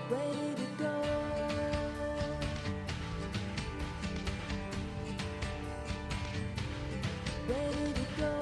ready to go. Ready to go.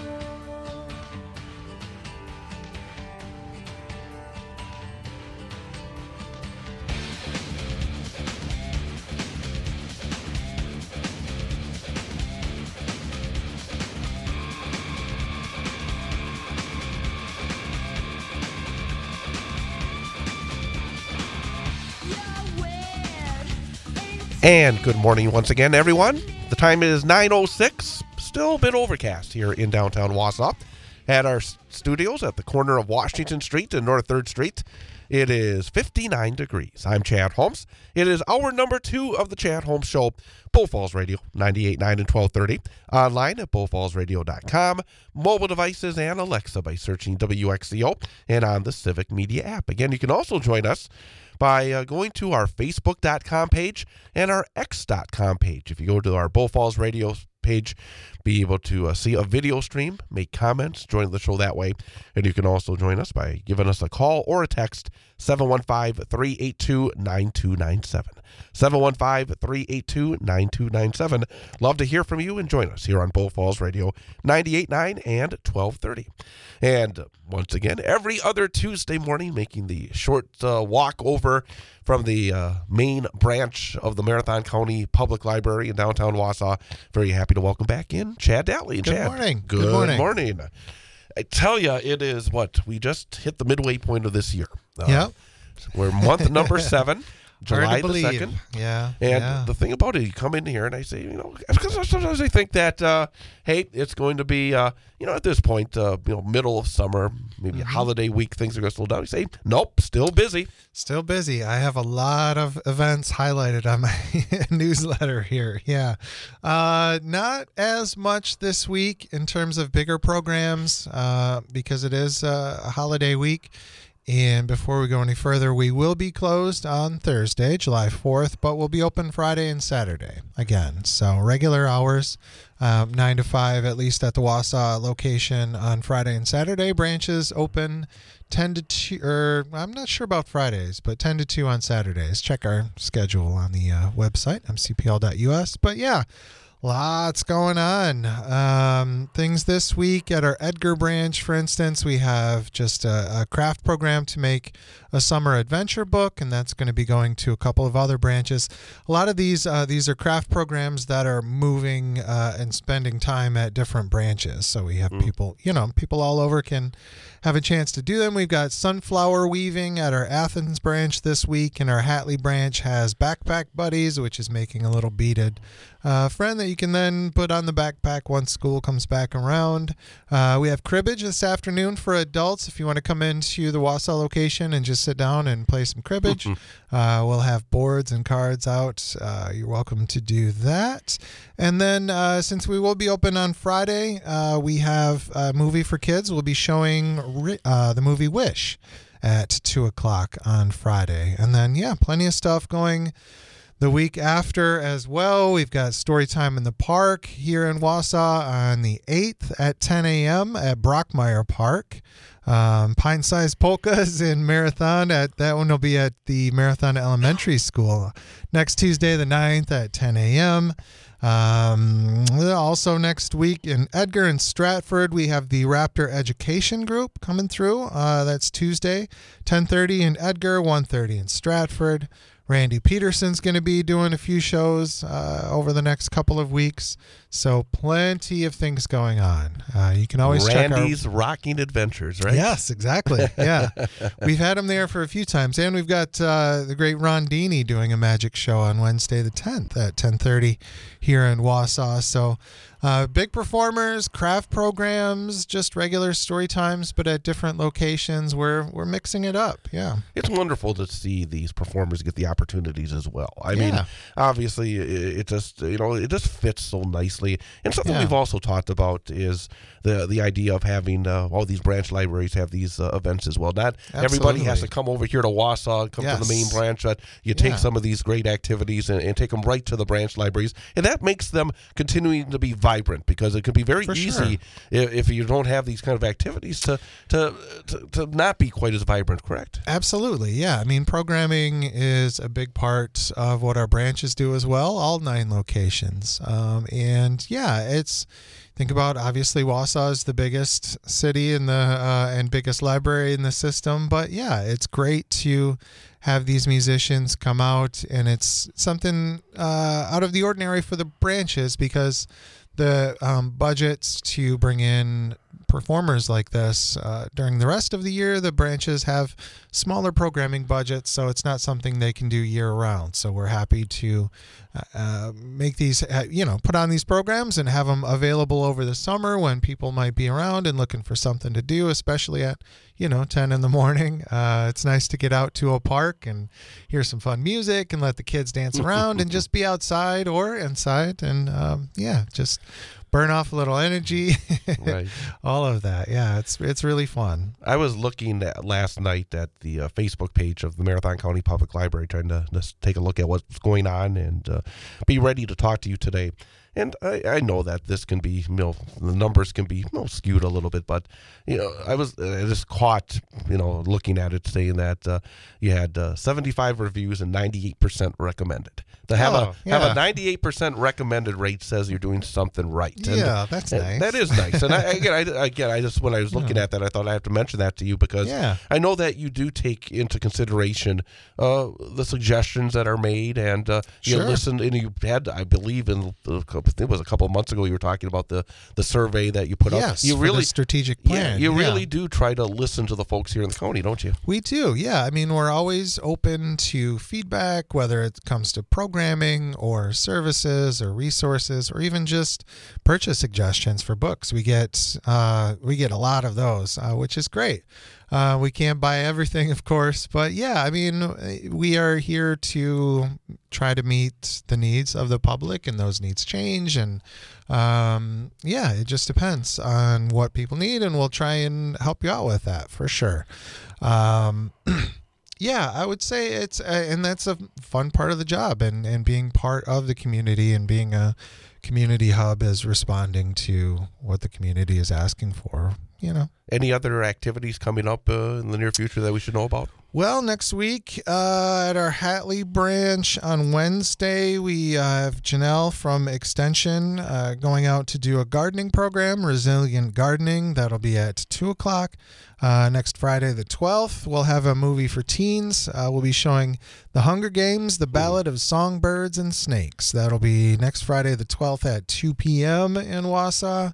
And good morning once again, everyone. The time is 9:06. Still a bit overcast here in downtown Wausau. At our studios at the corner of Washington Street and North 3rd Street, it is 59 degrees. I'm Chad Holmes. It is hour number 2 of the Chad Holmes Show, Bull Falls Radio, 98.9 and 1230. Online at bullfallsradio.com. Mobile devices and Alexa by searching WXCO and on the Civic Media app. Again, you can also join us by going to our Facebook.com page and our X.com page. If you go to our Bull Falls Radio page, be able to see a video stream, make comments, join the show that way. And you can also join us by giving us a call or a text, 715-382-9297. 715-382-9297. Love to hear from you and join us here on Bull Falls Radio, 98.9 and 1230. And once again, every other Tuesday morning, making the short walk over from the main branch of the Marathon County Public Library in downtown Wausau. Very happy to welcome back in Chad Datley. Good Chad, morning. Good morning. I tell you, it is we just hit the midway point of this year. Yep. We're month number 7. July Hard to the believe. 2nd. Yeah. And the thing about it, you come in here and I say, because sometimes I think that, hey, it's going to be, at this point, middle of summer, maybe a holiday week, things are going to slow down. You say, nope, still busy. Still busy. I have a lot of events highlighted on my newsletter here. Yeah. Not as much this week in terms of bigger programs because it is a holiday week. And before we go any further, we will be closed on Thursday, July 4th, but we'll be open Friday and Saturday again. So regular hours, 9 to 5, at least at the Wausau location on Friday and Saturday. Branches open 10 to 2, or I'm not sure about Fridays, but 10 to 2 on Saturdays. Check our schedule on the website, mcpl.us. But yeah, lots going on. Things this week at our Edgar branch, for instance, we have just a craft program to make a summer adventure book, and that's going to be going to a couple of other branches. A lot of these are craft programs that are moving and spending time at different branches. So we have people all over can have a chance to do them. We've got sunflower weaving at our Athens branch this week, and our Hatley branch has Backpack Buddies, which is making a little beaded friend that you can then put on the backpack once school comes back around. We have cribbage this afternoon for adults. If you want to come into the Wausau location and just sit down and play some cribbage, we'll have boards and cards out. You're welcome to do that. And then since we will be open on Friday, we have a movie for kids. We'll be showing the movie Wish at 2 o'clock on Friday. And then, plenty of stuff going the week after as well. We've got story time in the park here in Wausau on the 8th at 10 a.m. at Brockmeyer Park. Pint-sized polkas in Marathon. That one will be at the Marathon Elementary School next Tuesday the 9th at 10 a.m. Also next week in Edgar and Stratford, we have the Raptor Education Group coming through. That's Tuesday, 10:30 in Edgar, 1:30 in Stratford. Randy Peterson's going to be doing a few shows over the next couple of weeks. So plenty of things going on. You can always check Randy's Rocking Adventures, right? Yes, exactly. Yeah. We've had him there for a few times. And we've got the great Ron Dini doing a magic show on Wednesday the 10th at 10:30 here in Wausau. So big performers, craft programs, just regular story times, but at different locations. We're mixing it up. Yeah. It's wonderful to see these performers get the opportunities as well. I mean, obviously it just fits so nicely obviously. And something Yeah. we've also talked about is the idea of having all these branch libraries have these events as well. Not everybody has to Absolutely. come over here to Wausau, come to the main Yes. branch, but you take Yeah. some of these great activities and take them right to the branch libraries. And that makes them continuing to be vibrant, because it can be very For easy sure. if you don't have these kind of activities to not be quite as vibrant, correct? Absolutely. Yeah. I mean, programming is a big part of what our branches do as well, all 9 locations. And yeah, think about, obviously Wausau is the biggest city in the and biggest library in the system. But yeah, it's great to have these musicians come out, and it's something out of the ordinary for the branches, because the budgets to bring in performers like this during the rest of the year, the branches have smaller programming budgets, so it's not something they can do year round. So we're happy to make these, put on these programs and have them available over the summer when people might be around and looking for something to do, especially at 10 in the morning. It's nice to get out to a park and hear some fun music and let the kids dance around and just be outside or inside, and just burn off a little energy. Right. All of that. Yeah, it's really fun. I was looking at last night at the Facebook page of the Marathon County Public Library, trying to just take a look at what's going on and be ready to talk to you today. And I know that this can be, the numbers can be skewed a little bit, but I just caught, looking at it, saying that you had 75 reviews and 98% recommended. To have a 98% recommended rate says you're doing something right. Yeah, that's nice. That is nice. And I just when I was looking at that, I thought I have to mention that to you, because I know that you do take into consideration the suggestions that are made, and you Sure. listened, and you had, I believe, it was a couple of months ago, you were talking about the survey that you put out. Yes, You for really the strategic plan. you really do try to listen to the folks here in the county, don't you? We do, yeah. I mean, we're always open to feedback, whether it comes to programming or services or resources, or even just purchase suggestions for books. We get a lot of those, which is great. We can't buy everything, of course, but yeah, I mean, we are here to try to meet the needs of the public, and those needs change. And it just depends on what people need, and we'll try and help you out with that for sure. Yeah, I would say it's, and that's a fun part of the job, and being part of the community and being a community hub is responding to what the community is asking for, Any other activities coming up in the near future that we should know about? Well, next week at our Hatley branch on Wednesday, we have Janelle from Extension going out to do a gardening program, Resilient Gardening. That'll be at 2 o'clock. Next Friday, the 12th, we'll have a movie for teens. We'll be showing The Hunger Games, The Ballad of Songbirds and Snakes. That'll be next Friday, the 12th at 2 p.m. in Wausau.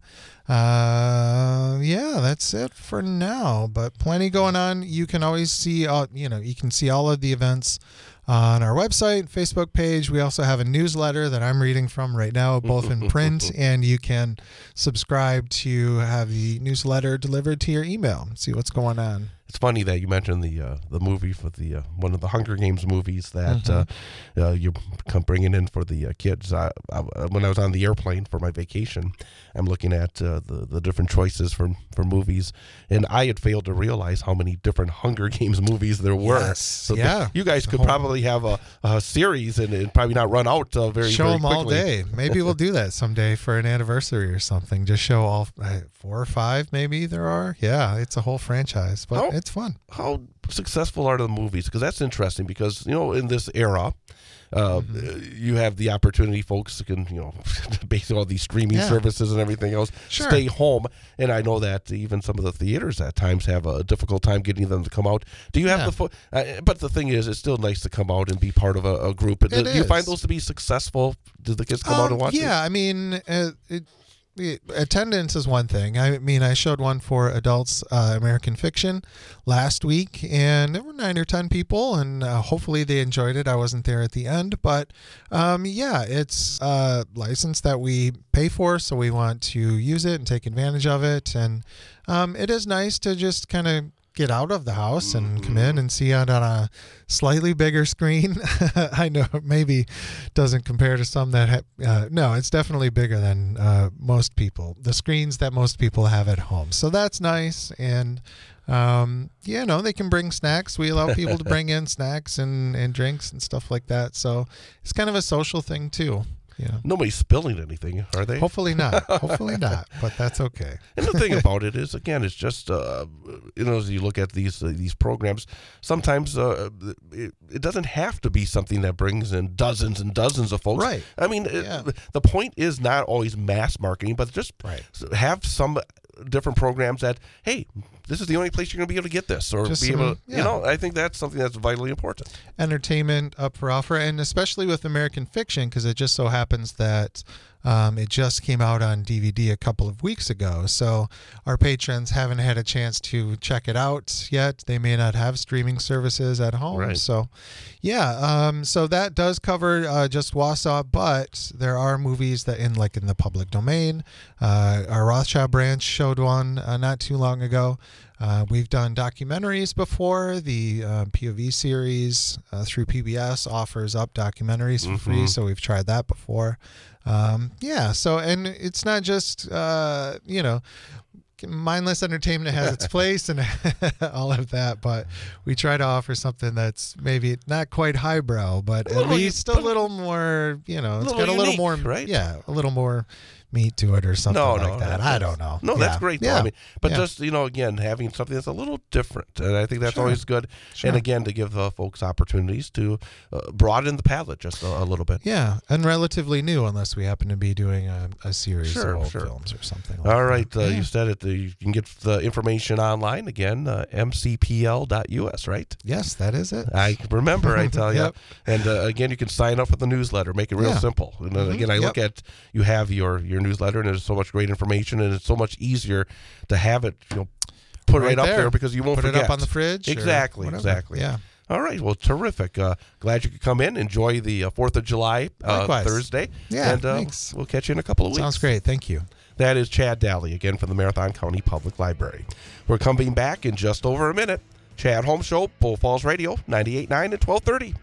That's it for now, but plenty going on. You can always see, you can see all of the events on our website, Facebook page. We also have a newsletter that I'm reading from right now, both in print, and you can subscribe to have the newsletter delivered to your email. See what's going on. It's funny that you mentioned the movie for the one of the Hunger Games movies that you're bringing in for the kids. When I was on the airplane for my vacation, I'm looking at the different choices for movies, and I had failed to realize how many different Hunger Games movies there were. Yes. So Yeah. you guys could probably have a series and probably not run out very Show very them all quickly. day. Maybe we'll do that someday for an anniversary or something. Just show all 4 or 5 maybe there are. Yeah, it's a whole franchise, but it's fun. How successful are the movies? Because that's interesting, because in this era you have the opportunity, folks can based on all these streaming services and everything else, Sure. stay home, and I know that even some of the theaters at times have a difficult time getting them to come out. Do you have but the thing is, it's still nice to come out and be part of a group. Do you find those to be successful? Do the kids come out and watch it? I mean, attendance is one thing. I mean, I showed one for adults, American Fiction, last week, and there were 9 or 10 people, and hopefully they enjoyed it. I wasn't there at the end, but it's a license that we pay for, so we want to use it and take advantage of it. And it is nice to just kind of get out of the house and come in and see it on a slightly bigger screen. I know maybe doesn't compare to some that no, it's definitely bigger than the screens that most people have at home. So that's nice. And they can bring snacks. We allow people to bring in snacks and drinks and stuff like that. So it's kind of a social thing too. Yeah. Nobody's spilling anything, are they? Hopefully not. Hopefully not. But that's okay. And the thing about it is, again, it's just as you look at these programs, sometimes it doesn't have to be something that brings in dozens and dozens of folks. Right. I mean, the point is not always mass marketing, but just have some different programs that, hey, this is the only place you're going to be able to get this, or Just be able to, yeah. I think that's something that's vitally important. Entertainment up for offer, and especially with American Fiction, because it just so happens that it just came out on DVD a couple of weeks ago. So our patrons haven't had a chance to check it out yet. They may not have streaming services at home. Right. So, so that does cover just Wausau, but there are movies that in the public domain. Our Rothschild branch showed one not too long ago. We've done documentaries before. The POV series through PBS offers up documentaries for free, so we've tried that before. So, and it's not just, mindless entertainment has its place and all of that, but we try to offer something that's maybe not quite highbrow, but at least a little more, it's got a little unique, more, right? Yeah, a little more meat to it or something like that. I don't know. No, that's great though. Yeah. I mean, but just, again, having something that's a little different. And I think that's always good. Sure. And again, to give folks opportunities to broaden the palette just a little bit. Yeah, and relatively new unless we happen to be doing a series of old Sure. films or something like All right. that. You said it. You can get the information online again, mcpl.us, right? Yes, that is it. I remember, I tell you. Yep. And again, you can sign up for the newsletter. Make it real simple. And again, I look at, you have your newsletter, and there's so much great information, and it's so much easier to have it, put right up there because you won't put forget. it up on the fridge. Exactly. Yeah. All right. Well, terrific. Glad you could come in. Enjoy the 4th of July Thursday. Yeah, and thanks. We'll catch you in a couple of weeks. Sounds great. Thank you. That is Chad Daly again from the Marathon County Public Library. We're coming back in just over a minute. Chad Holmes Show, Bull Falls Radio, 98.9 and 1230.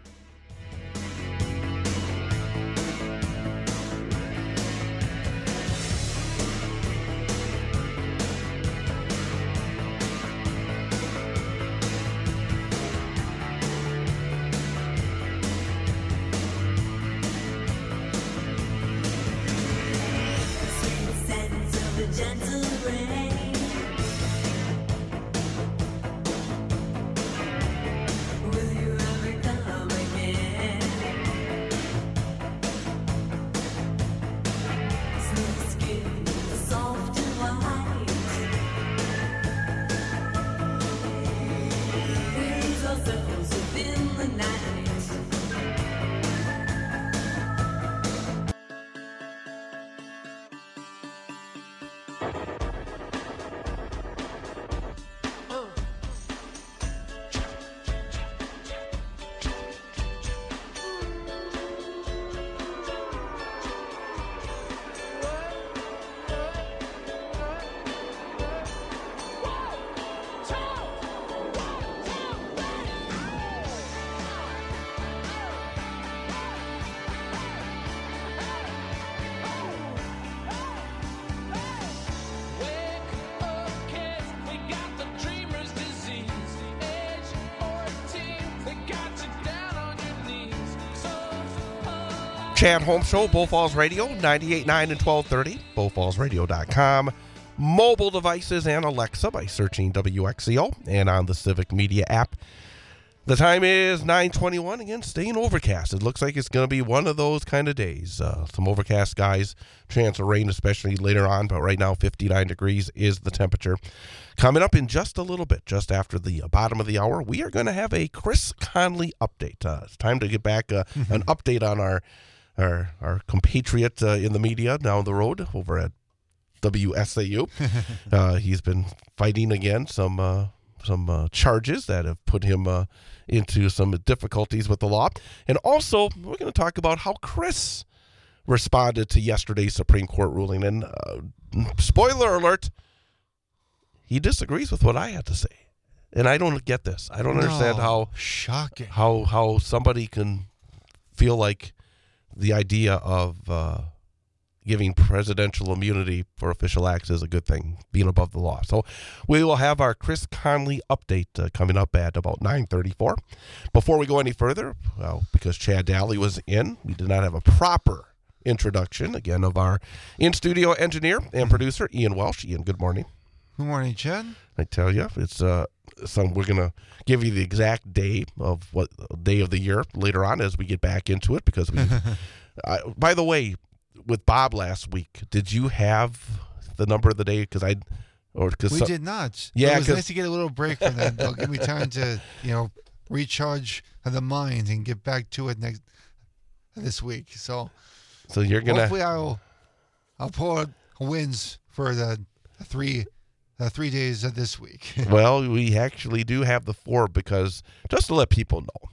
Chad Holmes Show, Bull Falls Radio, 98.9 and 1230, bullfallsradio.com. Mobile devices and Alexa by searching WXCO and on the Civic Media app. The time is 9:21. Again, staying overcast. It looks like it's going to be one of those kind of days. Some overcast skies, chance of rain, especially later on. But right now, 59 degrees is the temperature. Coming up in just a little bit, just after the bottom of the hour, we are going to have a Chris Conley update. It's time to get back an update on our compatriot in the media down the road over at WSAU. He's been fighting again some charges that have put him into some difficulties with the law. And also, we're going to talk about how Chris responded to yesterday's Supreme Court ruling. And spoiler alert, he disagrees with what I had to say. And I don't get this. I don't understand Shocking. how somebody can feel like the idea of giving presidential immunity for official acts is a good thing, being above the law. So we will have our Chris Conley update coming up at about 9:34. Before we go any further, well, because Chad Daly was in, we did not have a proper introduction, again, of our in-studio engineer and producer, Ian Welsh. Ian, good morning. Good morning, Chad. I tell you, it's we're going to give you the exact day of what day of the year later on as we get back into it, because we by the way, with Bob last week, did you have the number of the day? We did not. Yeah, it was nice to get a little break from that. They'll give me time to, recharge the mind and get back to it this week. So you're gonna hopefully I'll pull out wins for the three days of this week. Well, we actually do have the 4, because just to let people know,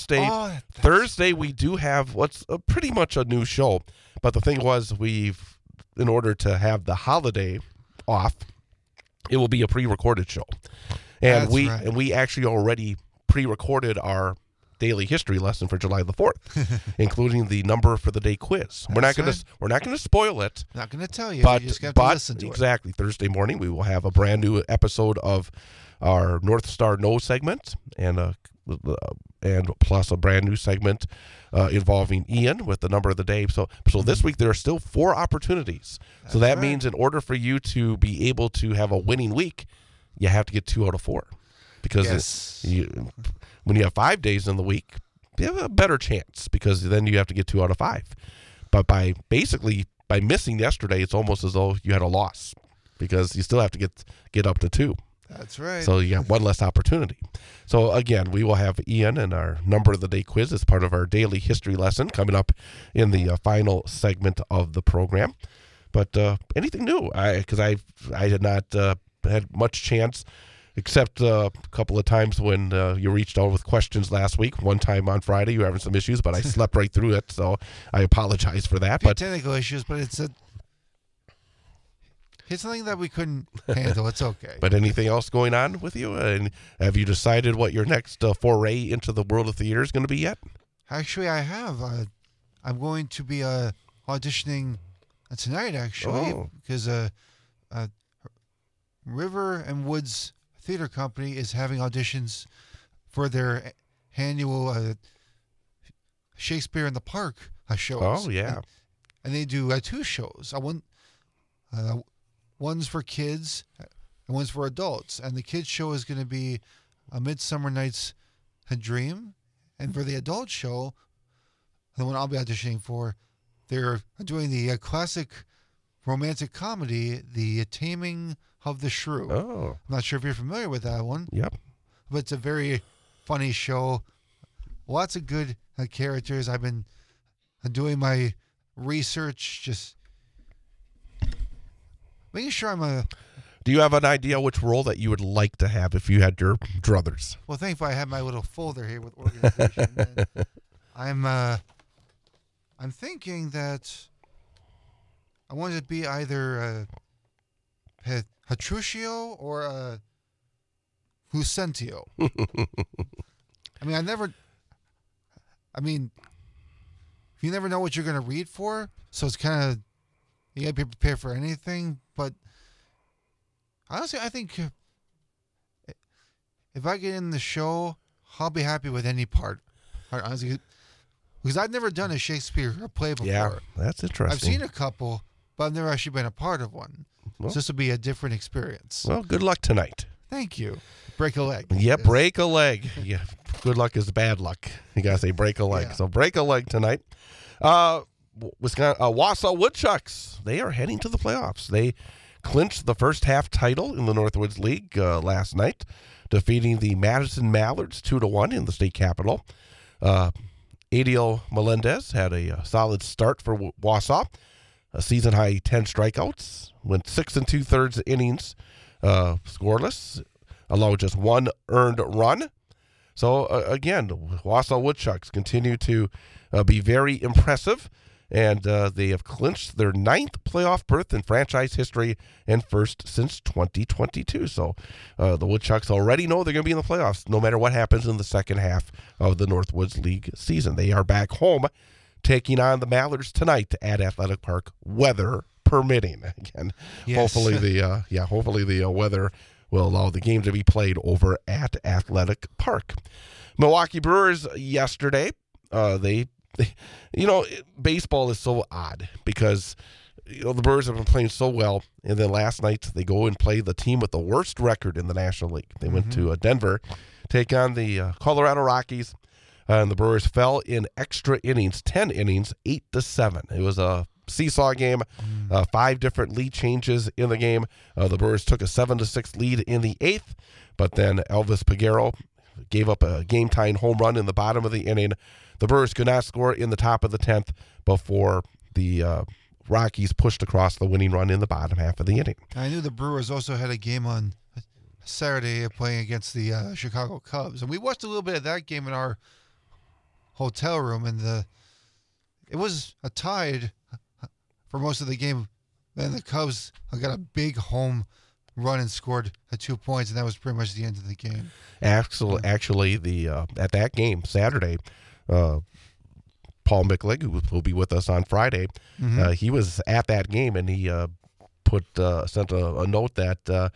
Thursday we do have what's pretty much a new show. But the thing was, in order to have the holiday off, it will be a pre-recorded show, and we actually already pre-recorded our daily history lesson for July the 4th, including the number for the day quiz. We're not going to spoil it. Not going to tell you. But you just have to listen to exactly, Thursday morning we will have a brand new episode of our North Star No segment, and plus a brand new segment involving Ian with the number of the day. So this week there are still 4 opportunities. So that means in order for you to be able to have a winning week, you have to get 2 out of 4. Because when you have 5 days in the week, you have a better chance, because then you have to get 2 out of 5. But by missing yesterday, it's almost as though you had a loss, because you still have to get up to 2. That's right. So you got one less opportunity. So again, we will have Ian and our number of the day quiz as part of our daily history lesson coming up in the final segment of the program. But anything new? Because I had not had much chance, except a couple of times when you reached out with questions last week. One time on Friday, you were having some issues, but I slept right through it, so I apologize for that. But technical issues, but it's something that we couldn't handle. It's okay. But anything else going on with you? And have you decided what your next foray into the world of theater is going to be yet? Actually, I have. I'm going to be auditioning tonight, actually, because River and Woods Theater Company is having auditions for their annual Shakespeare in the Park shows. Oh, yeah. And they do 2 shows. One's for kids and one's for adults. And the kids show is going to be A Midsummer Night's Dream. And for the adult show, the one I'll be auditioning for, they're doing the classic romantic comedy, The Taming of the Shrew. Oh. I'm not sure if you're familiar with that one. Yep. But it's a very funny show. Lots of good characters. I've been doing my research, just making sure Do you have an idea which role that you would like to have if you had your druthers? Well, thankfully I have my little folder here with organization. I'm thinking that I want it to be either Petruchio or Lucentio. You never know what you're going to read for, so it's kind of, you got to be prepared for anything. But honestly, I think if I get in the show, I'll be happy with any part. Honestly, because I've never done a Shakespeare play before. Yeah, that's interesting. I've seen a couple, but I've never actually been a part of one. Well, So this will be a different experience. well, good luck tonight. Thank you. Break a leg. Yeah, break a leg. Yeah, good luck is bad luck. You gotta say break a leg. Yeah. So break a leg tonight. Wisconsin, Wausau Woodchucks. They are heading to the playoffs. They clinched the first half title in the Northwoods League last night, defeating the Madison Mallards 2-1 in the state capitol. Adiel Melendez had a solid start for Wausau. A season high 10 strikeouts, went 6 2/3 innings, scoreless, allowed just 1 earned run. So again, Wausau Woodchucks continue to be very impressive, and they have clinched their 9th playoff berth in franchise history and first since 2022. So the Woodchucks already know they're going to be in the playoffs no matter what happens in the second half of the Northwoods League season. They are back home taking on the Mallards tonight at Athletic Park, weather permitting. Again, Yes. hopefully the weather will allow the game to be played over at Athletic Park. Milwaukee Brewers yesterday, baseball is so odd because the Brewers have been playing so well, and then last night they go and play the team with the worst record in the National League. They went to Denver, take on the Colorado Rockies, and the Brewers fell in extra innings, 10 innings, 8-7. It was a seesaw game, 5 different lead changes in the game. The Brewers took a 7-6 lead in the 8th, but then Elvis Peguero gave up a game-tying home run in the bottom of the inning. The Brewers could not score in the top of the 10th before the Rockies pushed across the winning run in the bottom half of the inning. I knew the Brewers also had a game on Saturday playing against the Chicago Cubs, and we watched a little bit of that game in our hotel room, and it was a tied for most of the game. Then the Cubs got a big home run and scored 2 points, and that was pretty much the end of the game. Actually, at that game Saturday, Paul Micklig, who will be with us on Friday, he was at that game, and he sent a note that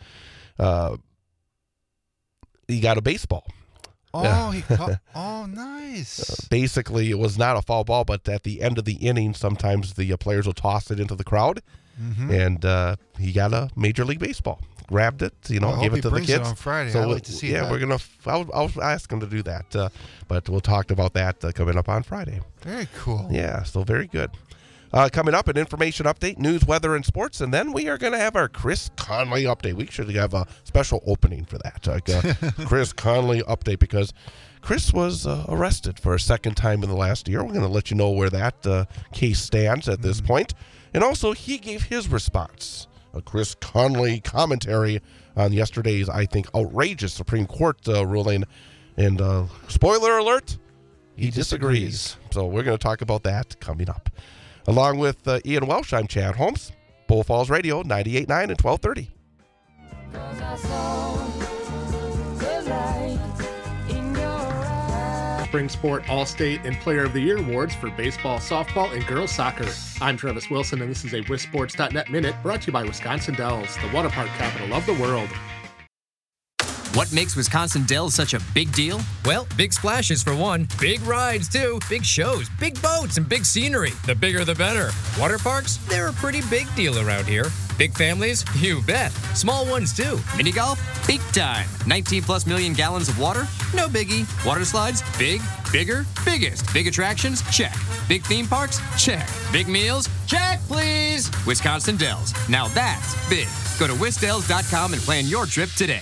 he got a baseball. Oh, he caught. Oh, nice. Basically, it was not a foul ball, but at the end of the inning, sometimes the players will toss it into the crowd, and he got a Major League Baseball. Grabbed it, I gave hope it he to the brings kids. it on Friday. So I'd like to see that. we're gonna. I'll ask him to do that, but we'll talk about that coming up on Friday. Very cool. Yeah, so very good. Coming up, an information update, news, weather, and sports, and then we are going to have our Chris Conley update. We should have a special opening for that, Chris Conley update, because Chris was arrested for a second time in the last year. We're going to let you know where that case stands at this point. And also, he gave his response, a Chris Conley commentary on yesterday's, I think, outrageous Supreme Court ruling. And spoiler alert, he disagrees. So we're going to talk about that coming up. Along with Ian Welsh, I'm Chad Holmes, Bull Falls Radio, 98.9 and 1230. 'Cause I saw the light in your eyes. Spring Sport All-State and Player of the Year awards for baseball, softball, and girls soccer. I'm Travis Wilson, and this is a WisSports.net Minute brought to you by Wisconsin Dells, the water park capital of the world. What makes Wisconsin Dells such a big deal? Well, big splashes for one, big rides too, big shows, big boats, and big scenery. The bigger the better. Water parks, they're a pretty big deal around here. Big families? You bet. Small ones too. Mini golf? Big time. 19 plus million gallons of water? No biggie. Water slides? Big, bigger, biggest. Big attractions? Check. Big theme parks? Check. Big meals? Check, please. Wisconsin Dells. Now that's big. Go to wisdells.com and plan your trip today.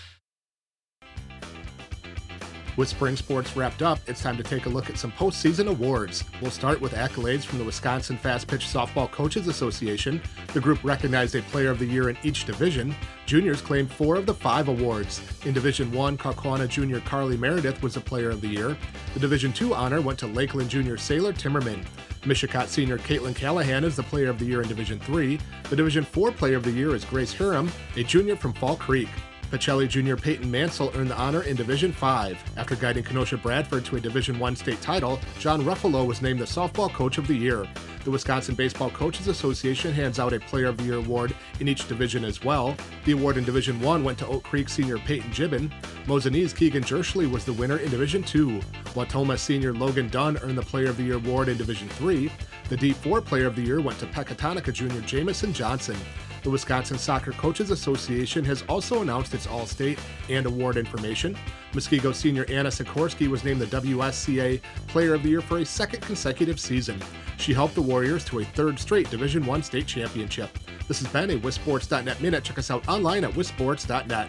With spring sports wrapped up, it's time to take a look at some postseason awards. We'll start with accolades from the Wisconsin Fast Pitch Softball Coaches Association. The group recognized a Player of the Year in each division. Juniors claimed 4 of the 5 awards. In Division 1, Kaukauna Junior Carly Meredith was the Player of the Year. The Division 2 honor went to Lakeland Junior Sailor Timmerman. Mishicot Senior Caitlin Callahan is the Player of the Year in Division 3. The Division 4 Player of the Year is Grace Hiram, a junior from Fall Creek. Pacelli Junior Peyton Mansell earned the honor in Division 5. After guiding Kenosha Bradford to a Division 1 state title, John Ruffalo was named the Softball Coach of the Year. The Wisconsin Baseball Coaches Association hands out a Player of the Year award in each division as well. The award in Division 1 went to Oak Creek Senior Peyton Gibbon. Mosinese Keegan Jerschley was the winner in Division 2. Watoma Senior Logan Dunn earned the Player of the Year award in Division 3. The D4 Player of the Year went to Pecatonica Junior Jamison Johnson. The Wisconsin Soccer Coaches Association has also announced its All-State and award information. Muskego Senior Anna Sikorsky was named the WSCA Player of the Year for a second consecutive season. She helped the Warriors to a third straight Division I state championship. This has been a WisSports.net Minute. Check us out online at WisSports.net.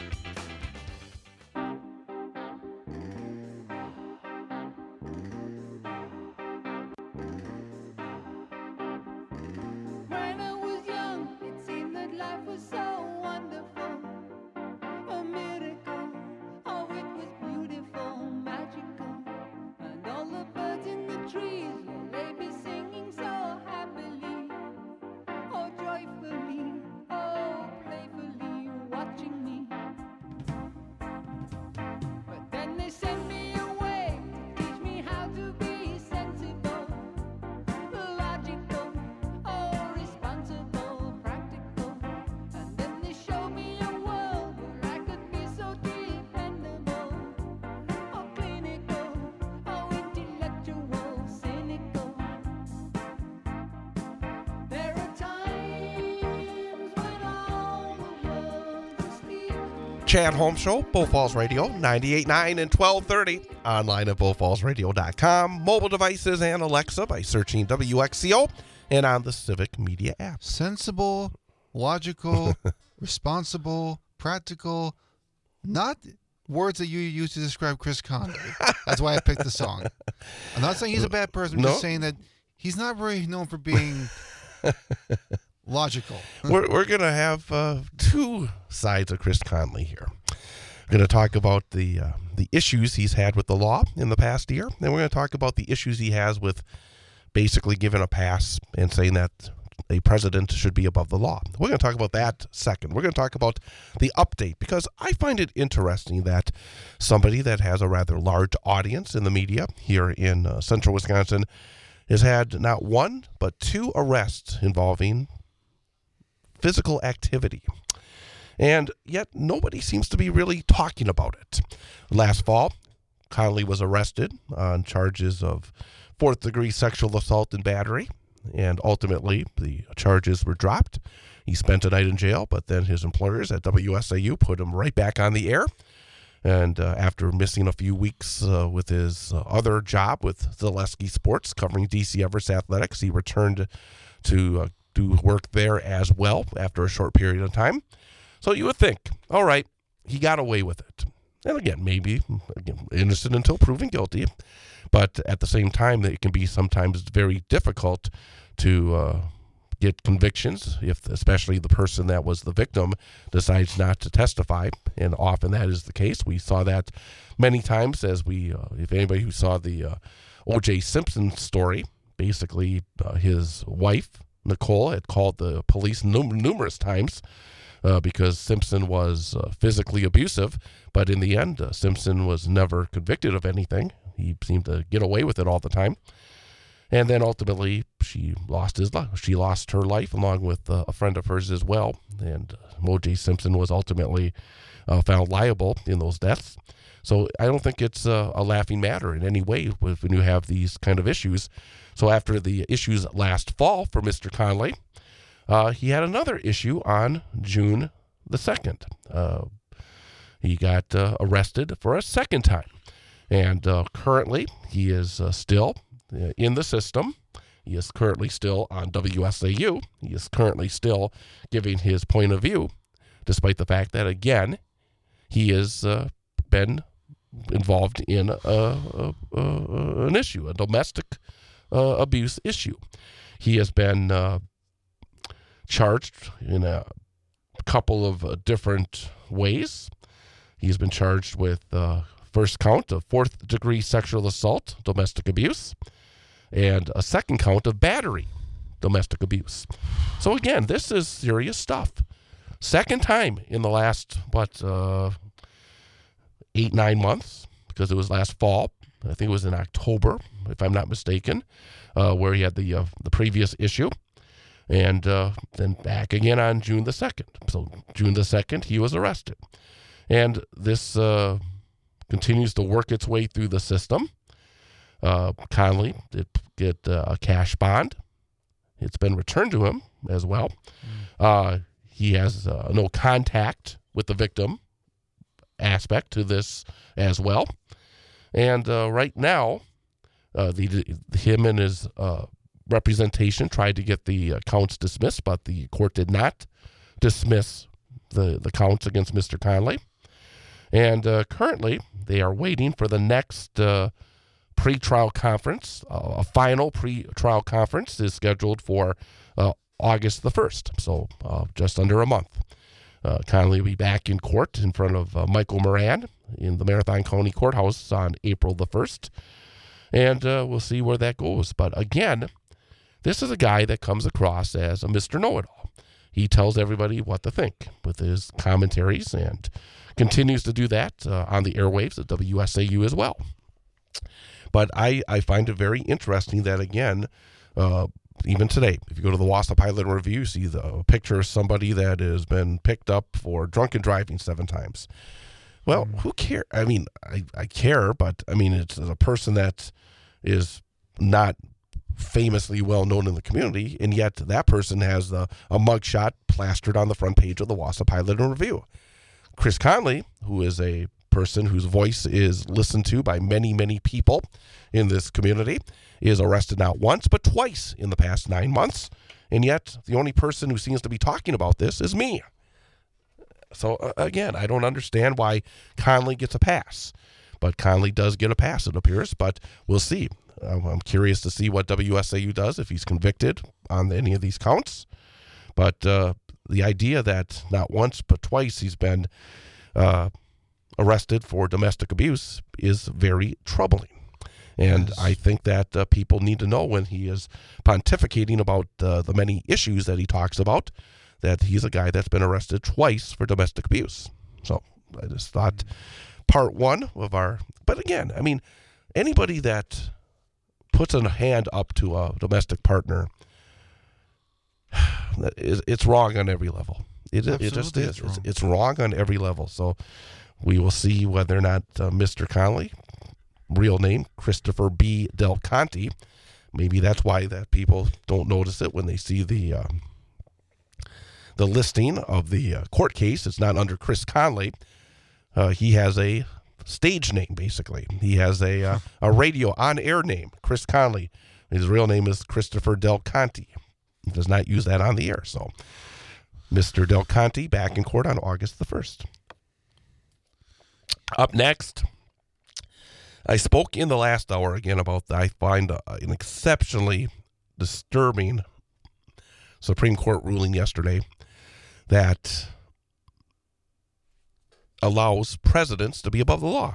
When I was young, it seemed that life was so wonderful. A miracle, oh, it was beautiful, magical. And all the birds in the trees, well, they be singing so Chad Holmes Show, Bull Falls Radio, 98.9 and 1230. Online at bullfallsradio.com. Mobile devices and Alexa by searching WXCO and on the Civic Media app. Sensible, logical, responsible, practical, not words that you use to describe Chris Conley. That's why I picked the song. I'm not saying he's a bad person. I'm just saying that he's not very known for being logical. We're going to have two sides of Chris Conley here. We're going to talk about the issues he's had with the law in the past year. Then we're going to talk about the issues he has with basically giving a pass and saying that a president should be above the law. We're going to talk about that second. We're going to talk about the update because I find it interesting that somebody that has a rather large audience in the media here in central Wisconsin has had not one but two arrests involving physical activity. And yet nobody seems to be really talking about it. Last fall, Conley was arrested on charges of fourth-degree sexual assault and battery, and ultimately the charges were dropped. He spent a night in jail, but then his employers at WSAU put him right back on the air. And after missing a few weeks with his other job with Zaleski Sports, covering DC Everest Athletics, he returned to do work there as well after a short period of time. So you would think, all right, he got away with it. And again, maybe innocent until proven guilty. But at the same time, it can be sometimes very difficult to get convictions if especially the person that was the victim decides not to testify. And often that is the case. We saw that many times as if anybody who saw the O.J. Simpson story, basically his wife, Nicole, had called the police numerous times because Simpson was physically abusive. But in the end, Simpson was never convicted of anything. He seemed to get away with it all the time. And then ultimately, she lost her life along with a friend of hers as well. And O.J. Simpson was ultimately found liable in those deaths. So I don't think it's a laughing matter in any way when you have these kind of issues. So after the issues last fall for Mr. Conley, he had another issue on June the 2nd. He got arrested for a second time. And currently, he is still in the system. He is currently still on WSAU. He is currently still giving his point of view, despite the fact that, again, he has been involved in an issue, a domestic abuse issue. He has been charged in a couple of different ways. He's been charged with first count of fourth-degree sexual assault, domestic abuse, and a second count of battery, domestic abuse. So again, this is serious stuff. Second time in the last, 8-9 months, because it was last fall. I think it was in October, if I'm not mistaken, where he had the previous issue. And then back again on June the 2nd. So June the 2nd, he was arrested. And this continues to work its way through the system. Conley did get a cash bond. It's been returned to him as well. He has no contact with the victim aspect to this as well. And right now, him and his representation tried to get the counts dismissed, but the court did not dismiss the counts against Mr. Conley. And currently, they are waiting for the next pre-trial conference. A final pre-trial conference is scheduled for August the 1st, so just under a month. Conley will be back in court in front of Michael Moran in the Marathon County Courthouse on April the 1st. And we'll see where that goes. But again, this is a guy that comes across as a Mr. Know-It-All. He tells everybody what to think with his commentaries and continues to do that on the airwaves at WSAU as well. But I find it very interesting that, again, even today, if you go to the Wausau Pilot and Review, you see the picture of somebody that has been picked up for drunken driving 7 times. Well, who cares? I mean, I care, but I mean, it's a person that is not famously well known in the community, and yet that person has a mugshot plastered on the front page of the Wausau Pilot and Review. Chris Conley, who is a person whose voice is listened to by many, many people in this community, is arrested not once but twice in the past 9 months. And yet the only person who seems to be talking about this is me. So again, I don't understand why Conley gets a pass. But Conley does get a pass, it appears. But we'll see. I'm curious to see what WSAU does if he's convicted on any of these counts. But the idea that not once but twice he's been arrested for domestic abuse is very troubling. And Yes. I think that people need to know when he is pontificating about the many issues that he talks about, that he's a guy that's been arrested twice for domestic abuse. So I just thought part one of our... But again, I mean, anybody that puts a hand up to a domestic partner, it's wrong on every level. It just Absolutely, is. it's wrong. It's wrong on every level. So we will see whether or not Mr. Conley, real name Christopher B. Del Conte, maybe that's why that people don't notice it when they see the listing of the court case. It's not under Chris Conley. He has a stage name, basically. He has a radio on-air name, Chris Conley. His real name is Christopher Del Conte. He does not use that on the air. So Mr. Del Conte back in court on August the 1st. Up next, I spoke in the last hour again about, I find an exceptionally disturbing Supreme Court ruling yesterday that allows presidents to be above the law.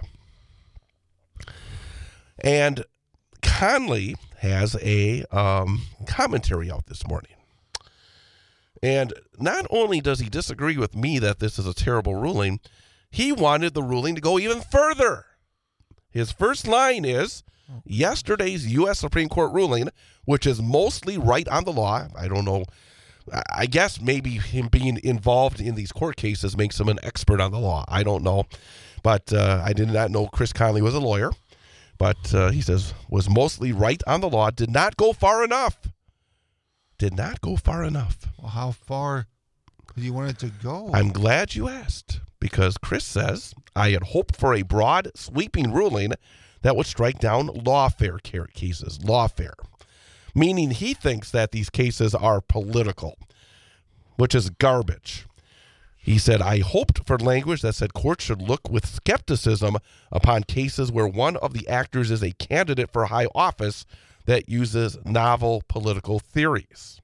And Conley has a commentary out this morning. And not only does he disagree with me that this is a terrible ruling, he wanted the ruling to go even further. His first line is, yesterday's U.S. Supreme Court ruling, which is mostly right on the law. I don't know. I guess maybe him being involved in these court cases makes him an expert on the law. I don't know. But I did not know Chris Conley was a lawyer. But he says, was mostly right on the law, did not go far enough. Did not go far enough. Well, how far do you want it to go? I'm glad you asked, because Chris says, I had hoped for a broad, sweeping ruling that would strike down lawfare cases. Lawfare. Meaning he thinks that these cases are political, which is garbage. He said, I hoped for language that said courts should look with skepticism upon cases where one of the actors is a candidate for high office that uses novel political theories.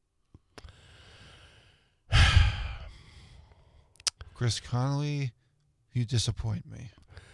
Chris Conley, you disappoint me.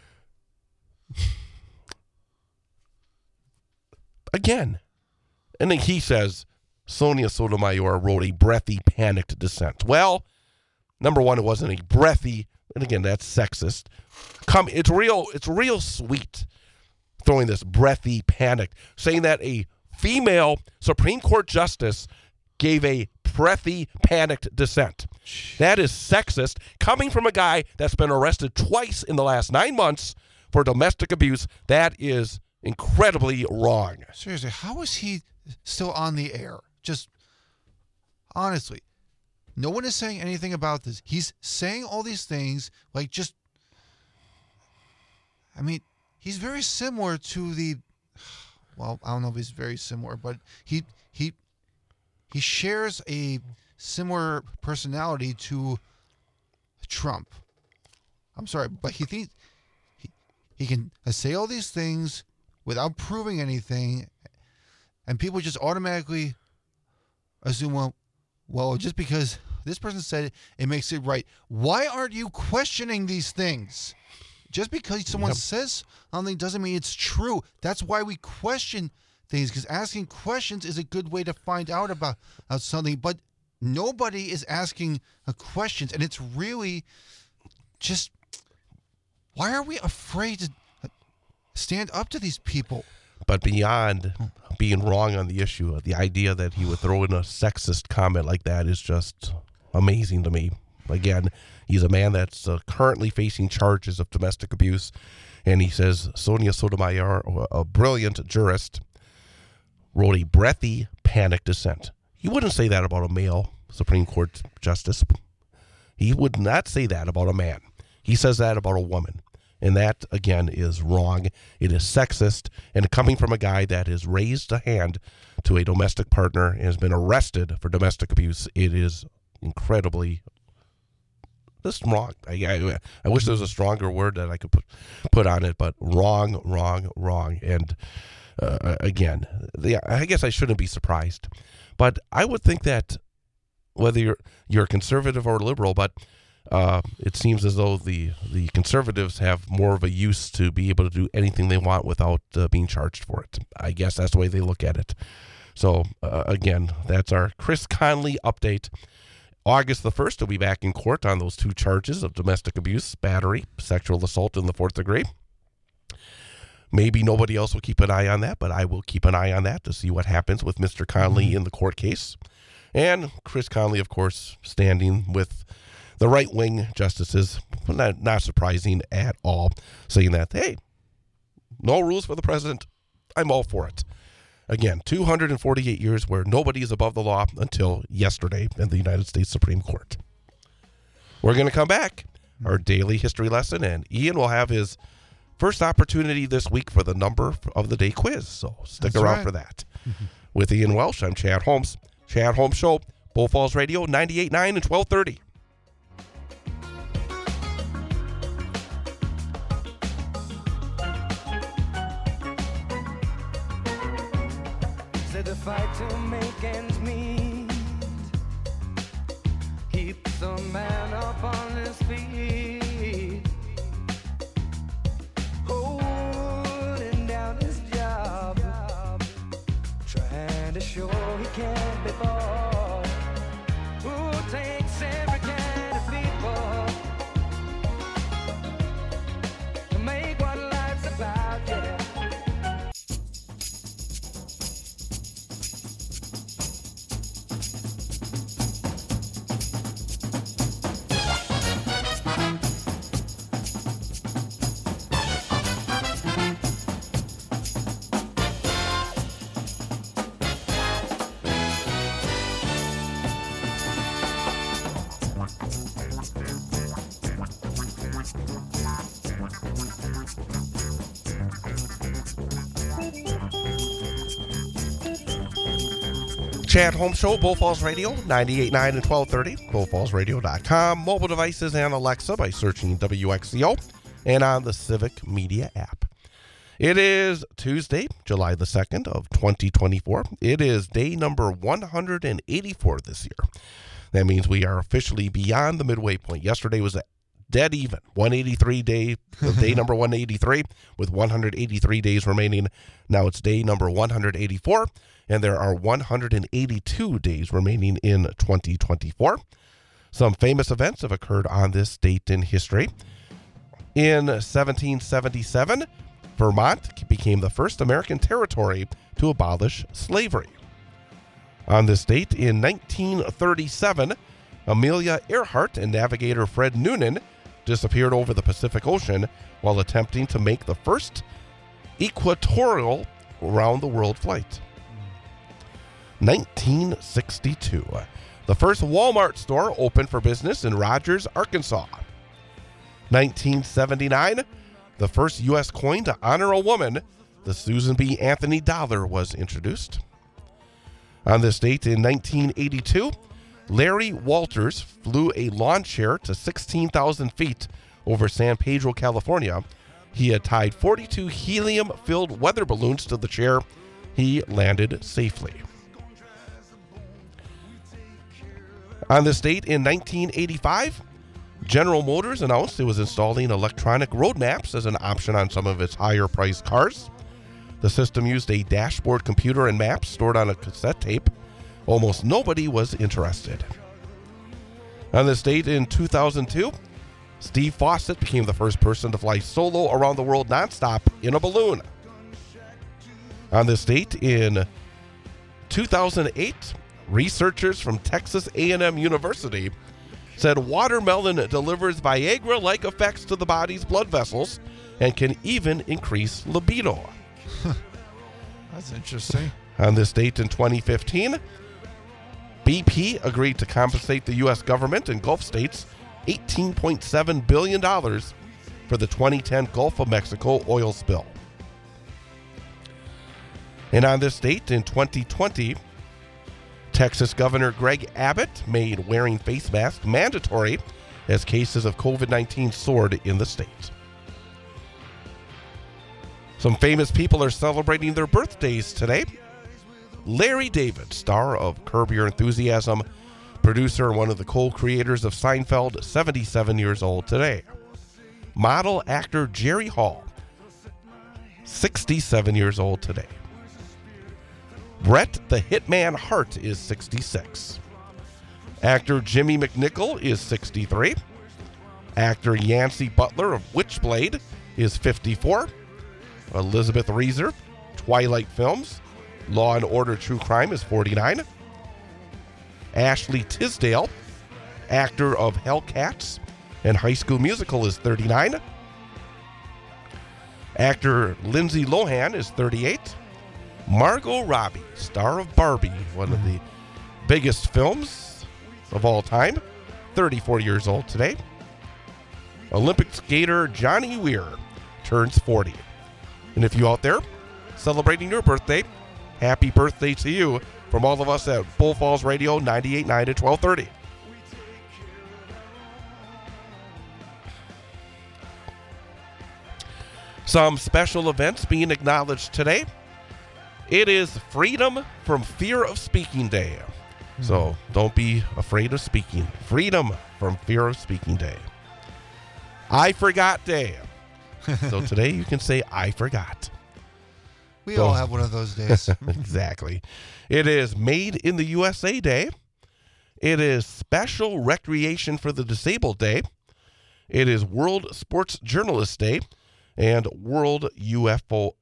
Again. And then he says, Sonia Sotomayor wrote a breathy, panicked dissent. Well, number one, it wasn't a breathy, and again, that's sexist. It's real sweet throwing this breathy, panicked, saying that a female Supreme Court justice gave a breathy, panicked dissent. That is sexist, coming from a guy that's been arrested twice in the last 9 months for domestic abuse. That is incredibly wrong. Seriously, how is he still on the air? Just honestly, no one is saying anything about this. He's saying all these things like just, I mean, he's very similar to the, well, I don't know if he's very similar, but he shares a similar personality to Trump. I'm sorry, but he thinks he can say all these things without proving anything, and people just automatically assume, well, just because this person said it, it makes it right. Why aren't you questioning these things? Just because someone says something doesn't mean it's true. That's why we question things, because asking questions is a good way to find out about something. But nobody is asking questions, and it's really just, why are we afraid to stand up to these people? But beyond being wrong on the issue, the idea that he would throw in a sexist comment like that is just amazing to me. Again, he's a man that's currently facing charges of domestic abuse, and he says Sonia Sotomayor, a brilliant jurist, wrote a breathy, panicked dissent. You wouldn't say that about a male Supreme Court justice. He would not say that about a man. He says that about a woman. And that, again, is wrong. It is sexist. And coming from a guy that has raised a hand to a domestic partner and has been arrested for domestic abuse, it is incredibly just wrong. I wish there was a stronger word that I could put on it, but wrong. And again, I guess I shouldn't be surprised. But I would think that whether you're conservative or liberal, but it seems as though the conservatives have more of a use to be able to do anything they want without being charged for it. I guess that's the way they look at it. So, again, that's our Chris Conley update. August the 1st, he'll be back in court on those 2 charges of domestic abuse, battery, sexual assault in the 4th degree. Maybe nobody else will keep an eye on that, but I will keep an eye on that to see what happens with Mr. Conley in the court case. And Chris Conley, of course, standing with the right-wing justices, not surprising at all, saying that, hey, no rules for the president. I'm all for it. Again, 248 years where nobody is above the law until yesterday in the United States Supreme Court. We're going to come back, our daily history lesson, and Ian will have his first opportunity this week for the number of the day quiz. So stick around for that. With Ian Welsh, I'm Chad Holmes. Chad Holmes Show, Bull Falls Radio, 98.9 and 1230. The fight to make ends meet keeps a man up on his feet, holding down his job, trying to show he can't be bought. Who takes every kind of people to make what life's about, yeah. Chad Holmes Show, Bull Falls Radio, 98.9 and 1230, bullfallsradio.com, mobile devices and Alexa by searching WXCO, and on the Civic Media app. It is Tuesday, July the 2nd of 2024. It is day number 184 this year. That means we are officially beyond the midway point. Yesterday was a dead even, 183 day number 183 with 183 days remaining. Now it's day number 184. And there are 182 days remaining in 2024. Some famous events have occurred on this date in history. In 1777, Vermont became the first American territory to abolish slavery. On this date in 1937, Amelia Earhart and navigator Fred Noonan disappeared over the Pacific Ocean while attempting to make the first equatorial round-the-world flight. 1962, the first Walmart store opened for business in Rogers, Arkansas. 1979, the first U.S. coin to honor a woman, the Susan B. Anthony dollar, was introduced. On this date in 1982, Larry Walters flew a lawn chair to 16,000 feet over San Pedro, California. He had tied 42 helium-filled weather balloons to the chair. He landed safely. On this date in 1985, General Motors announced it was installing electronic road maps as an option on some of its higher-priced cars. The system used a dashboard computer and maps stored on a cassette tape. Almost nobody was interested. On this date in 2002, Steve Fawcett became the first person to fly solo around the world nonstop in a balloon. On this date in 2008, researchers from Texas A&M University said watermelon delivers Viagra-like effects to the body's blood vessels and can even increase libido. That's interesting. On this date in 2015, BP agreed to compensate the U.S. government and Gulf states $18.7 billion for the 2010 Gulf of Mexico oil spill. And on this date in 2020, Texas Governor Greg Abbott made wearing face masks mandatory as cases of COVID-19 soared in the state. Some famous people are celebrating their birthdays today. Larry David, star of Curb Your Enthusiasm, producer and one of the co-creators of Seinfeld, 77 years old today. Model actor Jerry Hall, 67 years old today. Bret the Hitman Hart is 66. Actor Jimmy McNichol is 63. Actor Yancey Butler of Witchblade is 54. Elizabeth Reeser, Twilight Films, Law and Order True Crime is 49. Ashley Tisdale, actor of Hellcats and High School Musical, is 39. Actor Lindsay Lohan is 38. Margot Robbie, star of Barbie, one of the biggest films of all time, 34 years old today. Olympic skater Johnny Weir turns 40. And if you out there celebrating your birthday, happy birthday to you from all of us at Bull Falls Radio 98.9 at 1230. Some special events being acknowledged today. It is Freedom from Fear of Speaking Day. So don't be afraid of speaking. Freedom from Fear of Speaking Day. I Forgot Day. So today you can say, I forgot. We all have one of those days. Exactly. It is Made in the USA Day. It is Special Recreation for the Disabled Day. It is World Sports Journalist Day and World UFO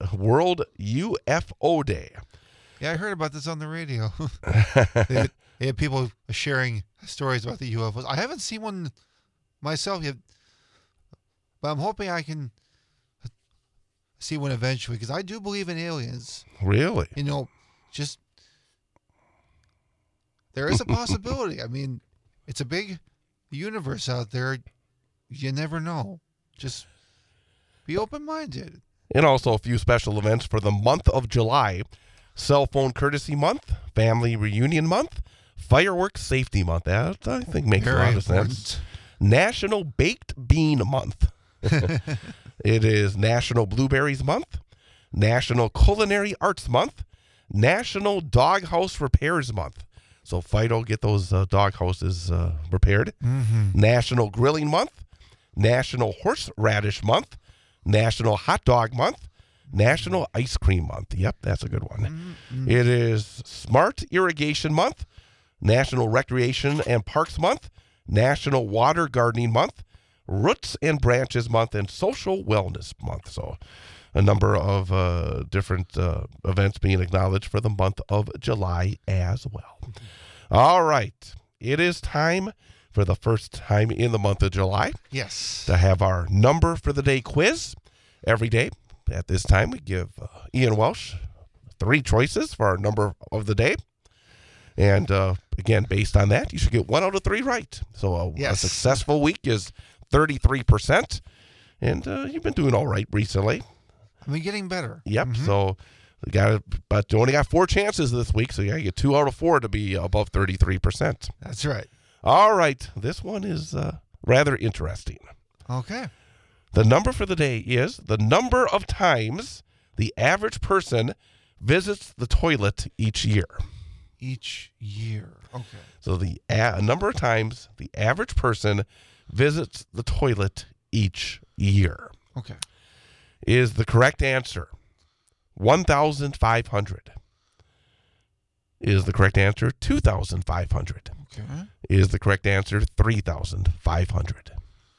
Day. Yeah, I heard about this on the radio. They had people sharing stories about the UFOs. I haven't seen one myself yet, but I'm hoping I can see one eventually because I do believe in aliens. Really? You know, just there is a possibility. I mean, it's a big universe out there. You never know. Just be open-minded. And also a few special events for the month of July. Cell Phone Courtesy Month, Family Reunion Month, Fireworks Safety Month. That I think makes a lot of sense. National Baked Bean Month. It is National Blueberries Month, National Culinary Arts Month, National Doghouse Repairs Month. So Fido, get those dog houses repaired. National Grilling Month, National Horseradish Month, National Hot Dog Month, National Ice Cream Month. Yep, that's a good one. It is Smart Irrigation Month, National Recreation and Parks Month, National Water Gardening Month, Roots and Branches Month, and Social Wellness Month. So a number of different events being acknowledged for the month of July as well. All right. It is time for the first time in the month of July. Yes. To have our number for the day quiz. Every day at this time, we give Ian Welsh 3 choices for our number of the day. And again, based on that, you should get 1 out of 3 right. So a successful week is 33%. And you've been doing all right recently. I've been getting better. Yep. So but you only got 4 chances this week. So you got to get 2 out of 4 to be above 33%. That's right. All right. This one is rather interesting. Okay. The number for the day is the number of times the average person visits the toilet each year. Each year. Okay. So the number of times the average person visits the toilet each year. Okay. Is the correct answer 1,500? Is the correct answer 2,500? Okay. Is the correct answer 3,500?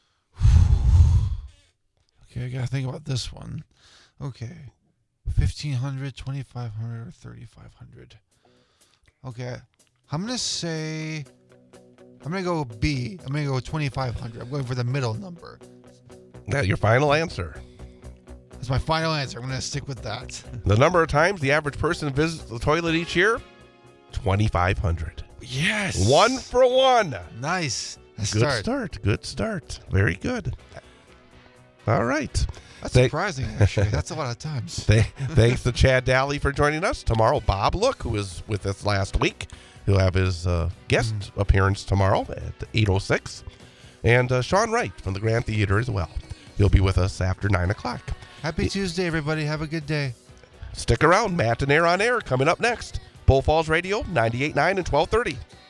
Okay, I got to think about this one. Okay. 1,500, 2,500, or 3,500. Okay. I'm going to go B. I'm going to go 2,500. I'm going for the middle number. That your final answer? That's my final answer. I'm going to stick with that. The number of times the average person visits the toilet each year? 2,500. Yes. 1 for 1. Nice. Good start. Very good. All right. That's surprising, actually. That's a lot of times. Thanks to Chad Daly for joining us. Tomorrow, Bob Look, who was with us last week, he'll have his guest appearance tomorrow at 8:06. And Sean Wright from the Grand Theater as well. He'll be with us after 9 o'clock. Happy Tuesday, everybody. Have a good day. Stick around. Matt and Air on Air coming up next. Bull Falls Radio, 98.9 and 1230.